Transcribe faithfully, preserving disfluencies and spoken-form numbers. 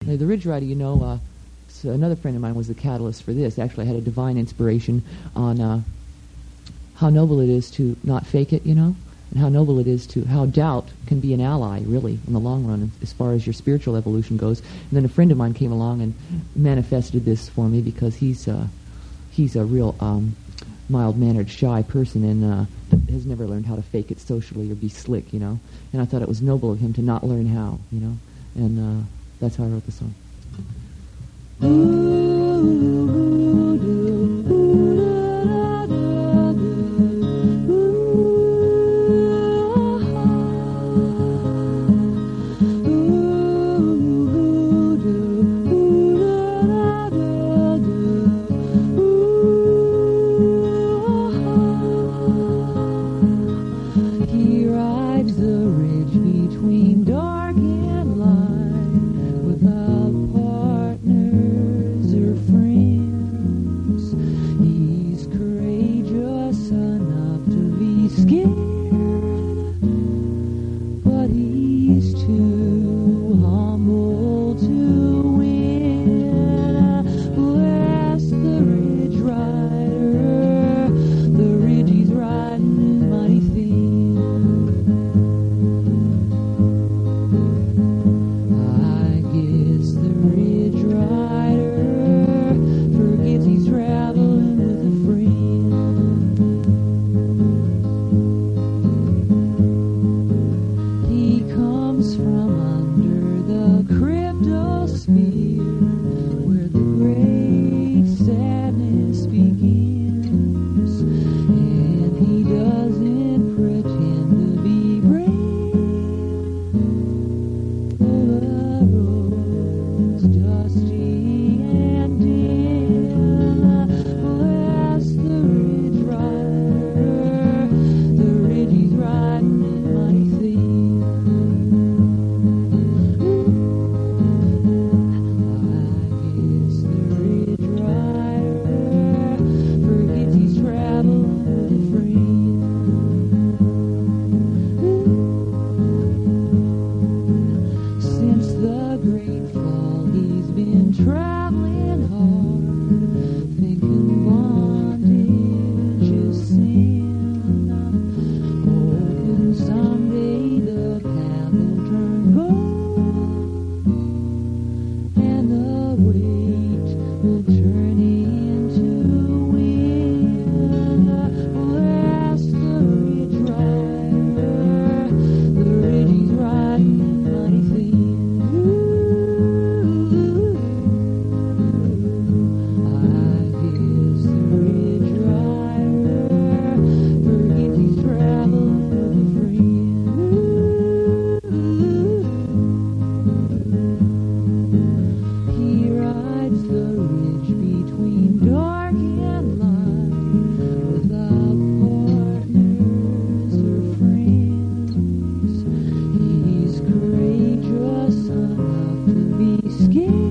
The Ridge Rider, you know, uh, so another friend of mine was the catalyst for this. Actually, I had a divine inspiration on uh, how noble it is to not fake it, you know, and how noble it is to, how doubt can be an ally, really, in the long run, as far as your spiritual evolution goes. And then a friend of mine came along and manifested this for me because he's, uh, he's a real um, mild-mannered, shy person and uh, has never learned how to fake it socially or be slick, you know. And I thought it was noble of him to not learn how, you know. And uh, that's how I wrote the song. He rides the ridge between dark and light without partners or friends. He's courageous enough to be scared, but he's too humble to win. Bless the ridge rider, the ridge he's riding is mighty thin. I guess the ridge rider forgets he's traveling with a friend. He comes from under the cryptosphere, where the great sadness begins, and he doesn't pretend to be brave. Oh, the road's dusty and dim. Bless the ridge rider, the ridge he's riding is mighty thin. I guess the ridge rider forgets he's traveling with a friend. Since the great fall, he's been traveling hard, thinking bondage is sin. Hoping someday the path will turn gold, and the weight will turn into wind. Bless the ridge rider, the ridge he's riding is mighty thin. I guess the ridge rider forgets he's traveling with a friend. He rides the ridge between dark and light without partners or friends. He's courageous enough to be scared,